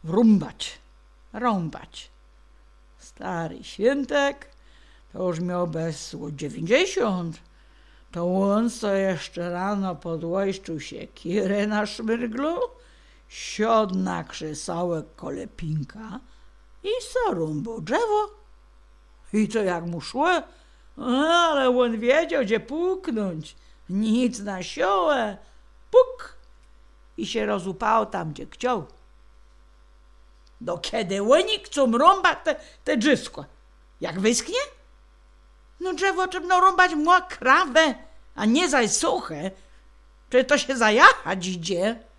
rąbać. Stary świętek to już miał bez 90. To on co jeszcze rano podłojszczył siekierę na szmyrglu, siadł na krzesołek kole pinka i zarąbał drzewo. I to jak mu szło, ale on wiedział, gdzie puknąć. Nic na siołę, puk i się rozupał tam, gdzie chciał. Do kiedy oni chcą rąbać te drzysko? Jak wyschnie? No drzewo trzeba rąbać mokrawe, a nie za suche. Czy to się zajachać idzie?